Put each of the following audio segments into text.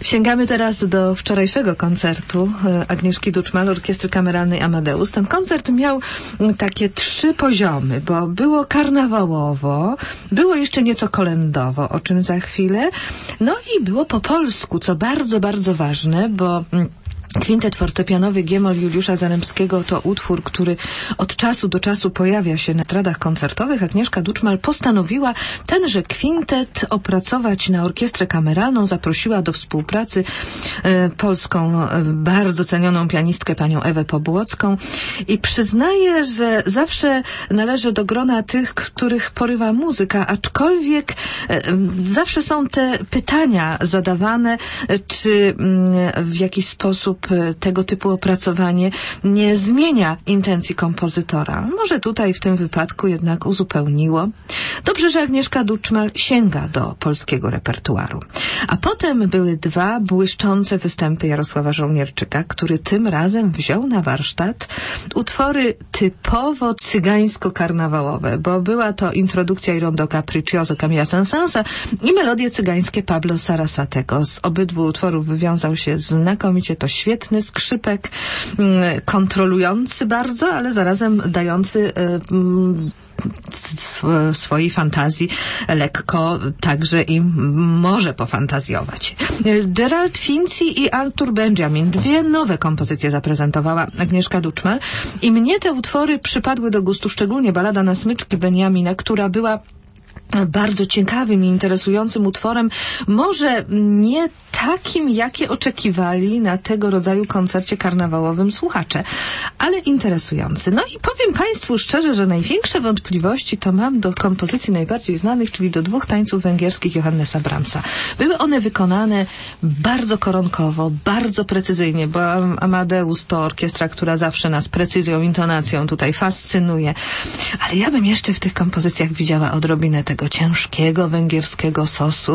Sięgamy teraz do wczorajszego koncertu Agnieszki Duczmal, Orkiestry Kameralnej Amadeus. Ten koncert miał takie 3 poziomy, bo było karnawałowo, było jeszcze nieco kolędowo, o czym za chwilę, no i było po polsku, co bardzo, bardzo ważne, bo kwintet fortepianowy G-moll Juliusza Zarembskiego to utwór, który od czasu do czasu pojawia się na estradach koncertowych. Agnieszka Duczmal postanowiła tenże kwintet opracować na orkiestrę kameralną. Zaprosiła do współpracy polską, bardzo cenioną pianistkę panią Ewę Pobłocką i przyznaję, że zawsze należę do grona tych, których porywa muzyka, aczkolwiek zawsze są te pytania zadawane, czy w jakiś sposób tego typu opracowanie nie zmienia intencji kompozytora. Może tutaj w tym wypadku jednak uzupełniło. Dobrze, że Agnieszka Duczmal sięga do polskiego repertuaru. A potem były 2 błyszczące występy Jarosława Żołnierczyka, który tym razem wziął na warsztat utwory typowo cygańsko-karnawałowe, bo była to introdukcja i rondo capriccioso Camilla Saint-Saënsa i melodie cygańskie Pablo Sarasatego. Z obydwu utworów wywiązał się znakomicie, to świetny skrzypek, kontrolujący bardzo, ale zarazem dający swojej fantazji lekko także i może pofantazjować. Gerald Finzi i Arthur Benjamin, 2 nowe kompozycje zaprezentowała Agnieszka Duczmal i mnie te utwory przypadły do gustu, szczególnie balada na smyczki Benjamina, która była bardzo ciekawym i interesującym utworem, może nie takim, jakie oczekiwali na tego rodzaju koncercie karnawałowym słuchacze, ale interesujący. No i powiem Państwu szczerze, że największe wątpliwości to mam do kompozycji najbardziej znanych, czyli do 2 tańców węgierskich Johannesa Brahmsa. Były one wykonane bardzo koronkowo, bardzo precyzyjnie, bo Amadeus to orkiestra, która zawsze nas precyzją, intonacją tutaj fascynuje. Ale ja bym jeszcze w tych kompozycjach widziała odrobinę tego ciężkiego węgierskiego sosu,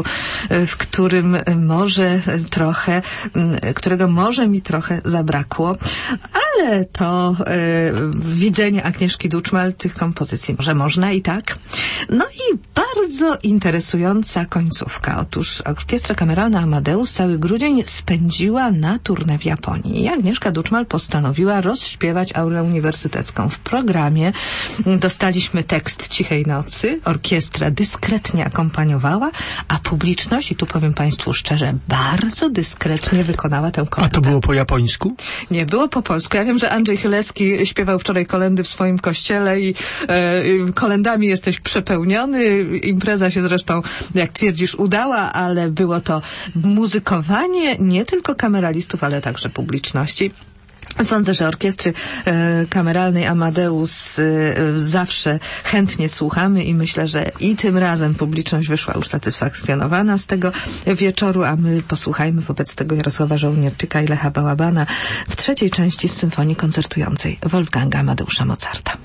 którego może mi trochę zabrakło, ale to widzenie Agnieszki Duczmal tych kompozycji może można i tak. No i bardzo interesująca końcówka. Otóż Orkiestra Kameralna Amadeus cały grudzień spędziła na tournée w Japonii i Agnieszka Duczmal postanowiła rozśpiewać aurę uniwersytecką. W programie dostaliśmy tekst Cichej Nocy, orkiestra dyskretnie akompaniowała, a publiczność, i tu powiem Państwu szczerze, bardzo dyskretnie wykonała tę kolendę. A to było po japońsku? Nie, było po polsku. Ja wiem, że Andrzej Chylewski śpiewał wczoraj kolendy w swoim kościele i kolendami jesteś przepełniony. Impreza się zresztą, jak twierdzisz, udała, ale było to muzykowanie nie tylko kameralistów, ale także publiczności. Sądzę, że orkiestry kameralnej Amadeus zawsze chętnie słuchamy i myślę, że i tym razem publiczność wyszła usatysfakcjonowana z tego wieczoru, a my posłuchajmy wobec tego Jarosława Żołnierczyka i Lecha Bałabana w 3. części z symfonii koncertującej Wolfganga Amadeusza Mozarta.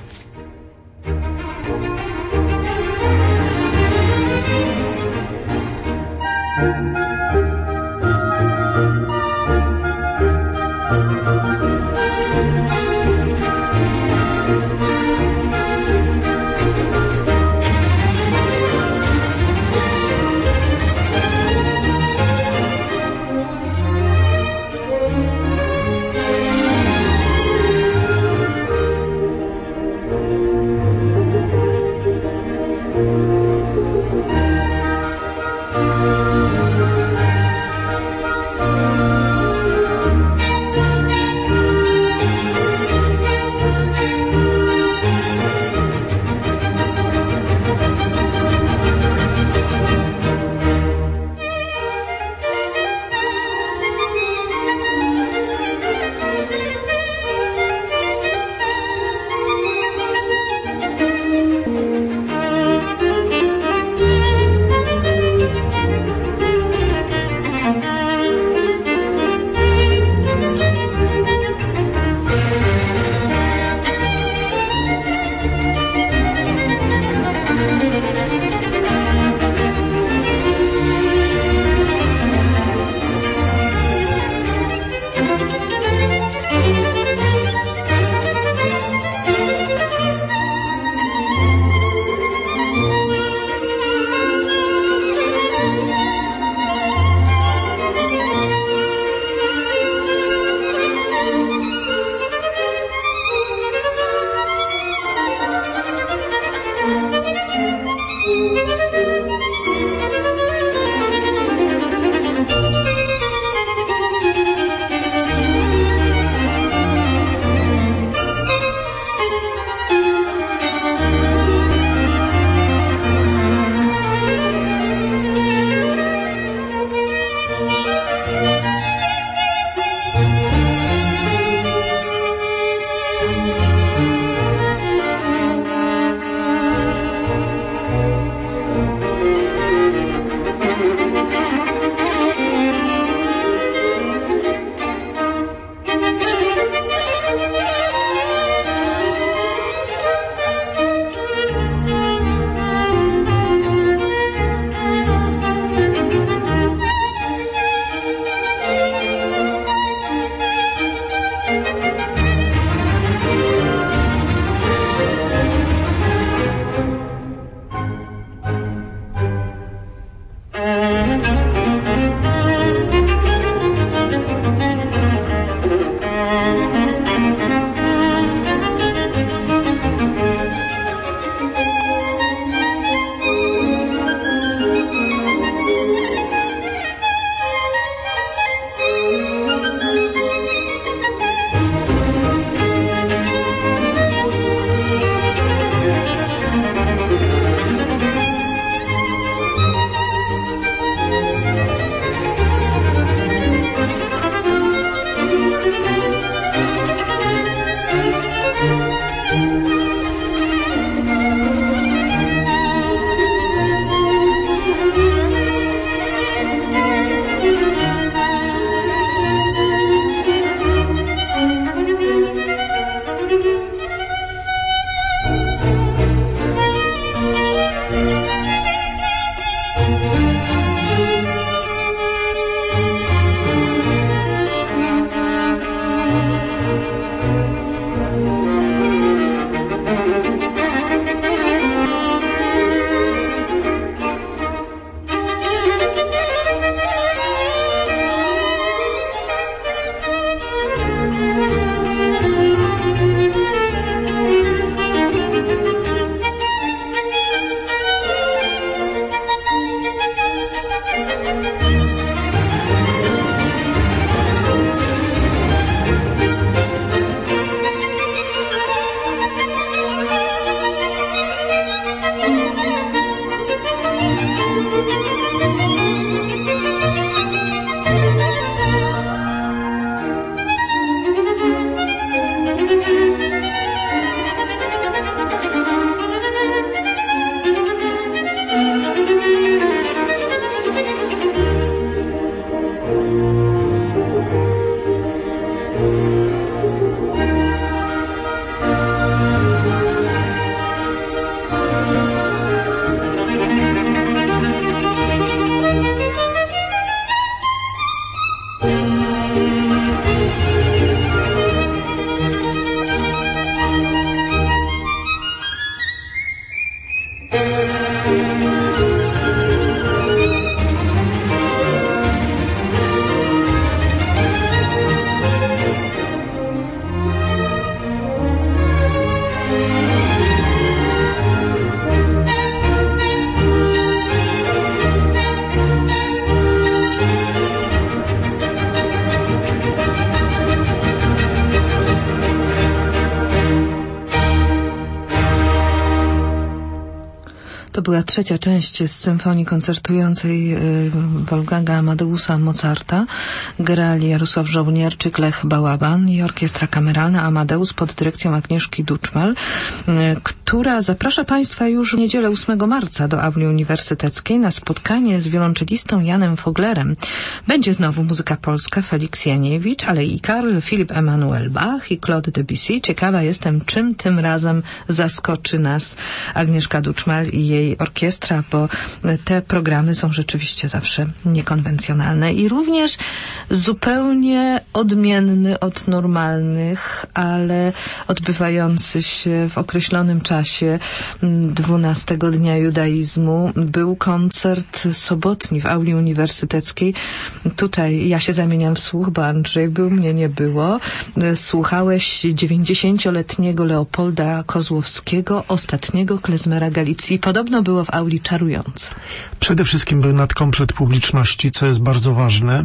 To była trzecia część z symfonii koncertującej Wolfganga Amadeusa Mozarta. Grali Jarosław Żołnierczyk, Lech Bałaban i Orkiestra Kameralna Amadeus pod dyrekcją Agnieszki Duczmal, która zaprasza Państwa już w niedzielę 8 marca do Auli Uniwersyteckiej na spotkanie z wiolonczelistą Janem Foglerem. Będzie znowu muzyka polska, Felix Janiewicz, ale i Karl Philipp Emanuel Bach i Claude Debussy. Ciekawa jestem, czym tym razem zaskoczy nas Agnieszka Duczmal i jej orkiestra, bo te programy są rzeczywiście zawsze niekonwencjonalne i również zupełnie odmienny od normalnych, ale odbywający się w określonym czasie 12 dnia judaizmu był koncert sobotni w Auli Uniwersyteckiej. Tutaj ja się zamieniam w słuch, bo Andrzej był, mnie nie było. Słuchałeś 90-letniego Leopolda Kozłowskiego, ostatniego klezmera Galicji. Podobno było w Auli czarujące. Przede wszystkim był nadkomplet publiczności, co jest bardzo ważne.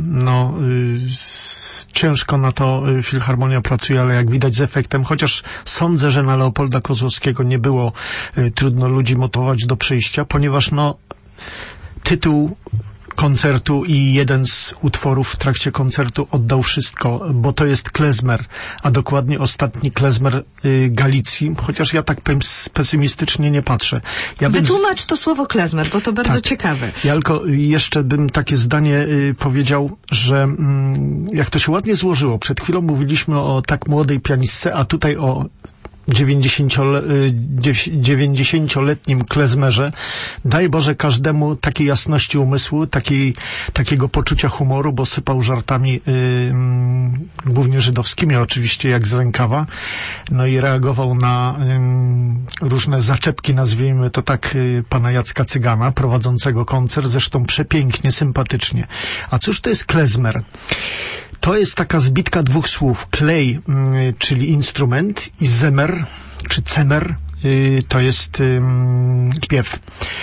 Ciężko na to Filharmonia pracuje, ale jak widać z efektem, chociaż sądzę, że na Leopolda Kozłowskiego nie było trudno ludzi motywować do przyjścia, ponieważ tytuł koncertu i jeden z utworów w trakcie koncertu oddał wszystko, bo to jest klezmer, a dokładnie ostatni klezmer Galicji, chociaż ja tak pesymistycznie nie patrzę. Wytłumacz to słowo klezmer, bo to bardzo ciekawe. Ja tylko jeszcze bym takie zdanie powiedział, że jak to się ładnie złożyło, przed chwilą mówiliśmy o tak młodej pianistce, a tutaj o 90-letnim klezmerze. Daj Boże każdemu takiej jasności umysłu, takiego poczucia humoru, bo sypał żartami głównie żydowskimi, oczywiście jak z rękawa. I reagował na różne zaczepki, nazwijmy to tak, pana Jacka Cygana, prowadzącego koncert, zresztą przepięknie, sympatycznie. A cóż to jest klezmer? To jest taka zbitka dwóch słów. Klej, czyli instrument, i zemer, czy cemer, to jest śpiew.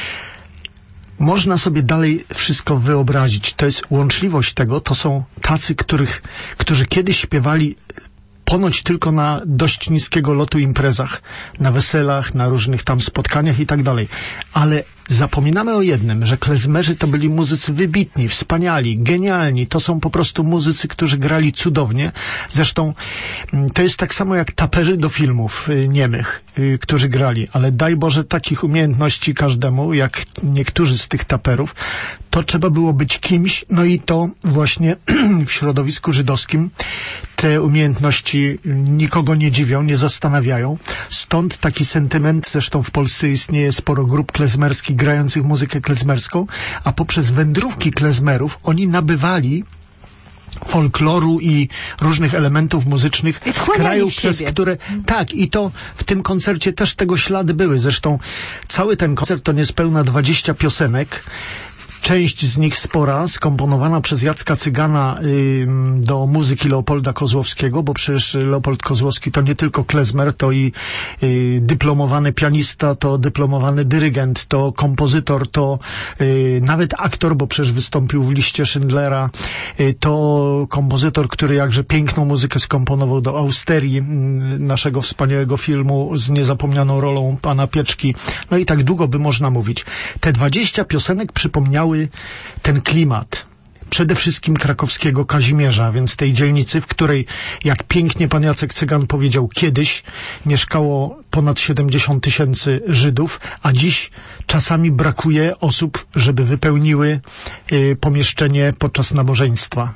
Można sobie dalej wszystko wyobrazić. To jest łączliwość tego. To są tacy, którzy kiedyś śpiewali ponoć tylko na dość niskiego lotu imprezach, na weselach, na różnych tam spotkaniach i tak dalej. Ale zapominamy o jednym, że klezmerzy to byli muzycy wybitni, wspaniali, genialni. To są po prostu muzycy, którzy grali cudownie. Zresztą to jest tak samo jak taperzy do filmów niemych, którzy grali. Ale daj Boże takich umiejętności każdemu, jak niektórzy z tych taperów. To trzeba było być kimś, i to właśnie w środowisku żydowskim te umiejętności nikogo nie dziwią, nie zastanawiają. Stąd taki sentyment, zresztą w Polsce istnieje sporo grup klezmerskich grających muzykę klezmerską, a poprzez wędrówki klezmerów oni nabywali folkloru i różnych elementów muzycznych z krajów, przez które... Tak, i to w tym koncercie też tego ślady były. Zresztą cały ten koncert to niespełna 20 piosenek. Część z nich spora, skomponowana przez Jacka Cygana do muzyki Leopolda Kozłowskiego, bo przecież Leopold Kozłowski to nie tylko klezmer, to i dyplomowany pianista, to dyplomowany dyrygent, to kompozytor, to nawet aktor, bo przecież wystąpił w liście Schindlera, to kompozytor, który jakże piękną muzykę skomponował do Austerii, naszego wspaniałego filmu z niezapomnianą rolą pana Pieczki. I tak długo by można mówić. Te 20 piosenek przypomniały ten klimat. Przede wszystkim krakowskiego Kazimierza, więc tej dzielnicy, w której, jak pięknie pan Jacek Cygan powiedział, kiedyś mieszkało ponad 70 000 Żydów, a dziś czasami brakuje osób, żeby wypełniły pomieszczenie podczas nabożeństwa.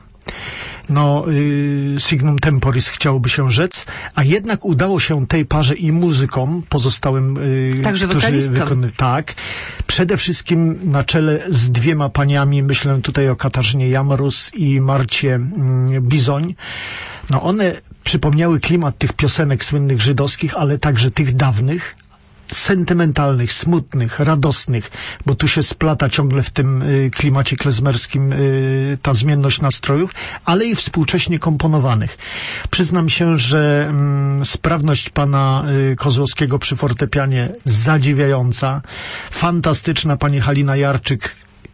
Signum temporis chciałoby się rzec, a jednak udało się tej parze i muzykom pozostałym, także wokalistom. Tak. Przede wszystkim na czele z dwiema paniami, myślę tutaj o Katarzynie Jamrus i Marcie Bizoń. One przypomniały klimat tych piosenek słynnych żydowskich, ale także tych dawnych, sentymentalnych, smutnych, radosnych, bo tu się splata ciągle w tym klimacie klezmerskim ta zmienność nastrojów, ale i współcześnie komponowanych. Przyznam się, że sprawność pana Kozłowskiego przy fortepianie zadziwiająca, fantastyczna pani Halina Jarczyk,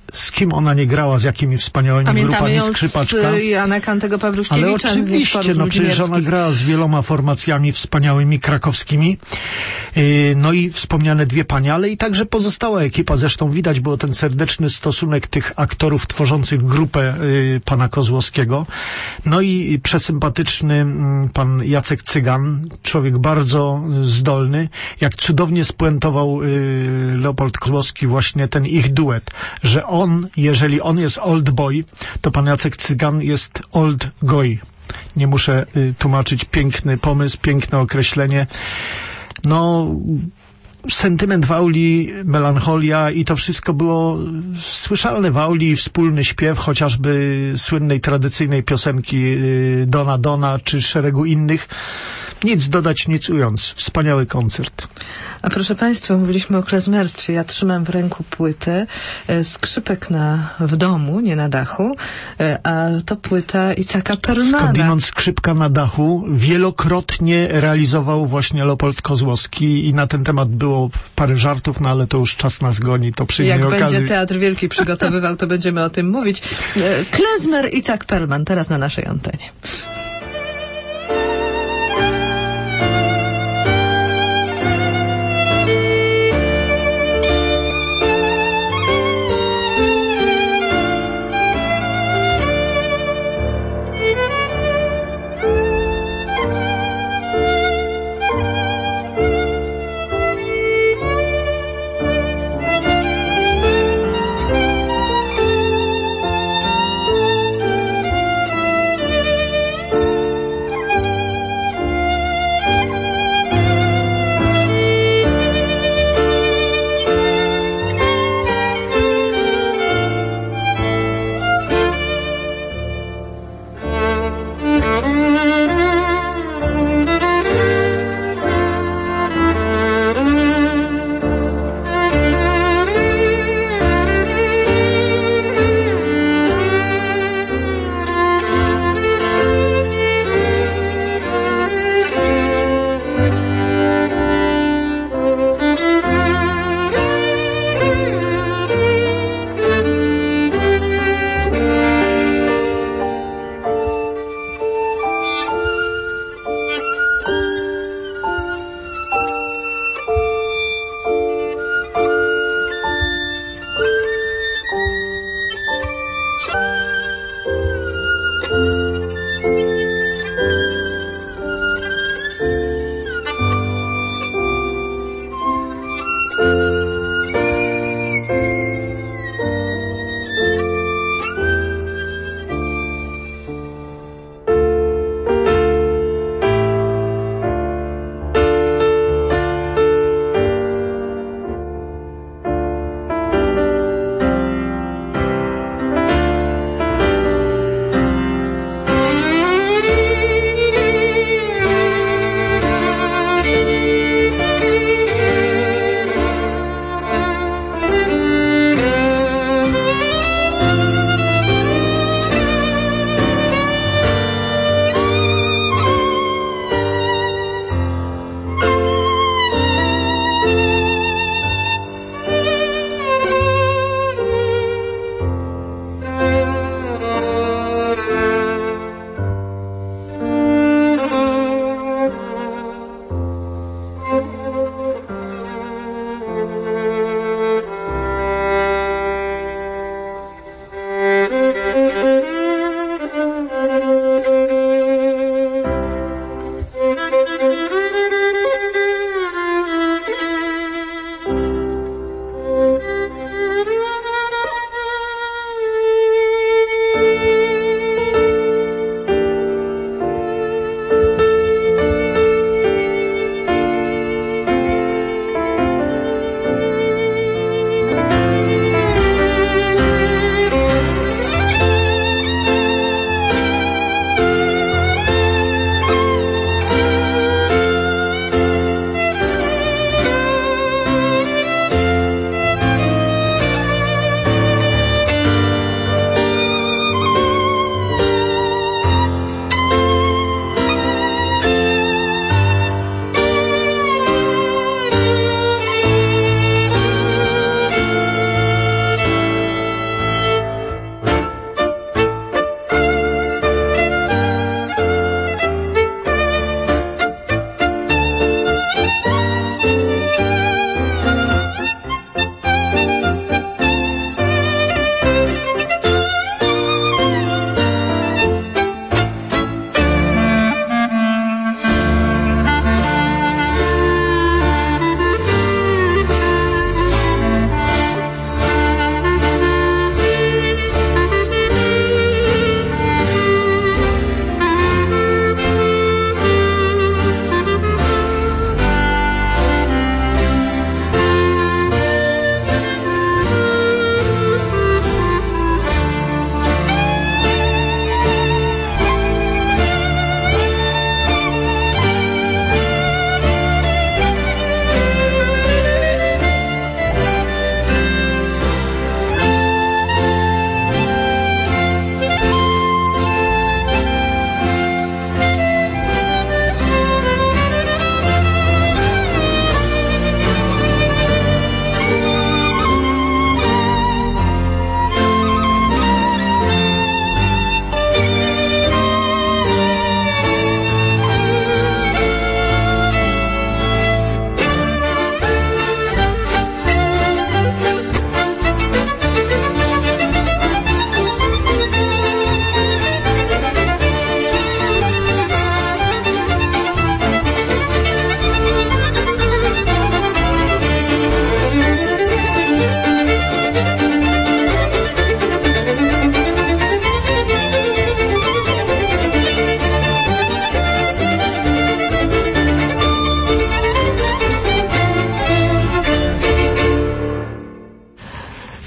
z kim ona nie grała, z jakimi wspaniałymi grupami, skrzypaczka. Pamiętamy ją z Jana Kantego Pawluszkiewicza. Ale oczywiście, no przecież ona grała z wieloma formacjami wspaniałymi, krakowskimi. No i wspomniane dwie panie, ale i także pozostała ekipa. Zresztą widać było ten serdeczny stosunek tych aktorów tworzących grupę pana Kozłowskiego. No i przesympatyczny pan Jacek Cygan, człowiek bardzo zdolny. Jak cudownie spuentował Leopold Kozłowski właśnie ten ich duet, że jeżeli on jest old boy, to pan Jacek Cygan jest old goy. Nie muszę tłumaczyć, piękny pomysł, piękne określenie. No, sentyment w auli, melancholia i to wszystko było słyszalne w auli, wspólny śpiew, chociażby słynnej, tradycyjnej piosenki Dona Dona czy szeregu innych. Nic dodać, nic ując. Wspaniały koncert. A proszę Państwa, mówiliśmy o klezmerstwie. Ja trzymam w ręku płytę Skrzypek w domu, nie na dachu, a to płyta Icaka Perlmana. Skądinąd skrzypka na dachu wielokrotnie realizował właśnie Leopold Kozłowski i na ten temat było parę żartów, no ale to już czas nas goni, to przy innej okazji. Jak będzie Teatr Wielki przygotowywał, to będziemy o tym mówić. Klezmer Icak Perlman, teraz na naszej antenie.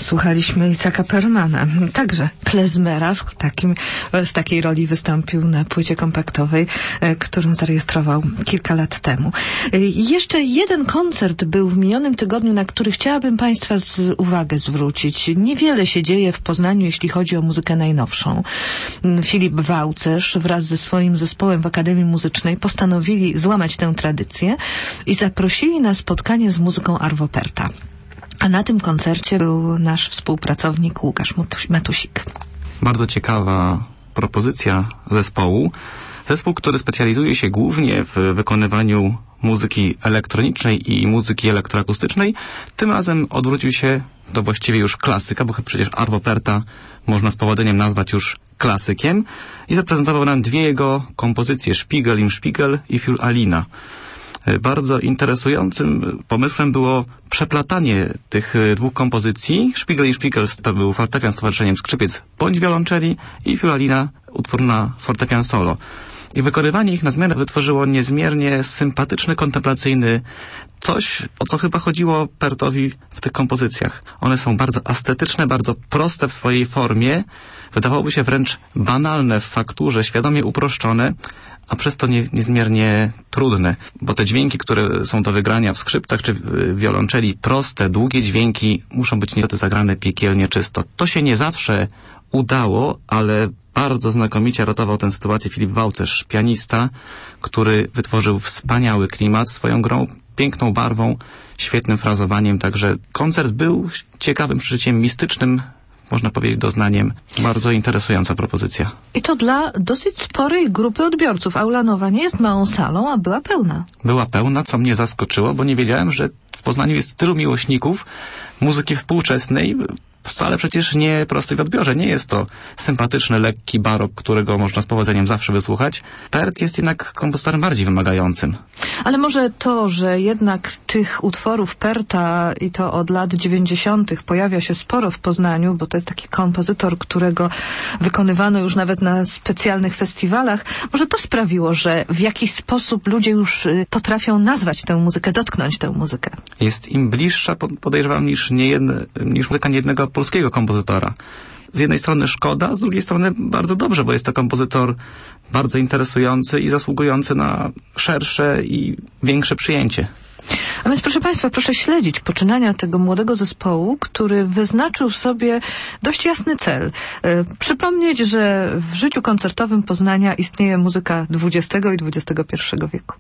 Słuchaliśmy Icaka Perlmana, także klezmera, w takiej roli wystąpił na płycie kompaktowej, którą zarejestrował kilka lat temu. Jeszcze jeden koncert był w minionym tygodniu, na który chciałabym Państwa uwagę zwrócić. Niewiele się dzieje w Poznaniu, jeśli chodzi o muzykę najnowszą. Filip Wałcerz wraz ze swoim zespołem w Akademii Muzycznej postanowili złamać tę tradycję i zaprosili na spotkanie z muzyką Arvo Pärta. A na tym koncercie był nasz współpracownik Łukasz Matusik. Bardzo ciekawa propozycja zespołu. Zespół, który specjalizuje się głównie w wykonywaniu muzyki elektronicznej i muzyki elektroakustycznej, tym razem odwrócił się do właściwie już klasyka, bo przecież Arvo Pärta można z powodzeniem nazwać już klasykiem, i zaprezentował nam dwie jego kompozycje, Spiegel im Spiegel i Für Alina. Bardzo interesującym pomysłem było przeplatanie tych dwóch kompozycji. Spiegel i Spiegel to był fortepian z towarzyszeniem skrzypiec bądź wiolonczeli i Für Alina utwór na fortepian solo. I wykonywanie ich na zmianę wytworzyło niezmiernie sympatyczny, kontemplacyjny coś, o co chyba chodziło Pärtowi w tych kompozycjach. One są bardzo estetyczne, bardzo proste w swojej formie, wydawałoby się wręcz banalne w fakturze, świadomie uproszczone, a przez to niezmiernie trudne, bo te dźwięki, które są do wygrania w skrzypcach czy w wiolonczeli, proste, długie dźwięki, muszą być niestety zagrane piekielnie czysto. To się nie zawsze udało, ale bardzo znakomicie ratował tę sytuację Filip Wałcerz, pianista, który wytworzył wspaniały klimat swoją grą, piękną barwą, świetnym frazowaniem, także koncert był ciekawym przeżyciem, mistycznym, można powiedzieć, doznaniem. Bardzo interesująca propozycja. I to dla dosyć sporej grupy odbiorców. Aula Nowa nie jest małą salą, a była pełna. Była pełna, co mnie zaskoczyło, bo nie wiedziałem, że w Poznaniu jest tylu miłośników muzyki współczesnej, wcale przecież nie prosty w odbiorze. Nie jest to sympatyczny, lekki barok, którego można z powodzeniem zawsze wysłuchać. Pärt jest jednak kompozytorem bardziej wymagającym. Ale może to, że jednak tych utworów Pärta i to od lat 90. pojawia się sporo w Poznaniu, bo to jest taki kompozytor, którego wykonywano już nawet na specjalnych festiwalach, może to sprawiło, że w jakiś sposób ludzie już potrafią nazwać tę muzykę, dotknąć tę muzykę. Jest im bliższa, podejrzewam, niż muzyka niejednego polskiego kompozytora. Z jednej strony szkoda, z drugiej strony bardzo dobrze, bo jest to kompozytor bardzo interesujący i zasługujący na szersze i większe przyjęcie. A więc proszę Państwa, proszę śledzić poczynania tego młodego zespołu, który wyznaczył sobie dość jasny cel. Przypomnieć, że w życiu koncertowym Poznania istnieje muzyka XX i XXI wieku.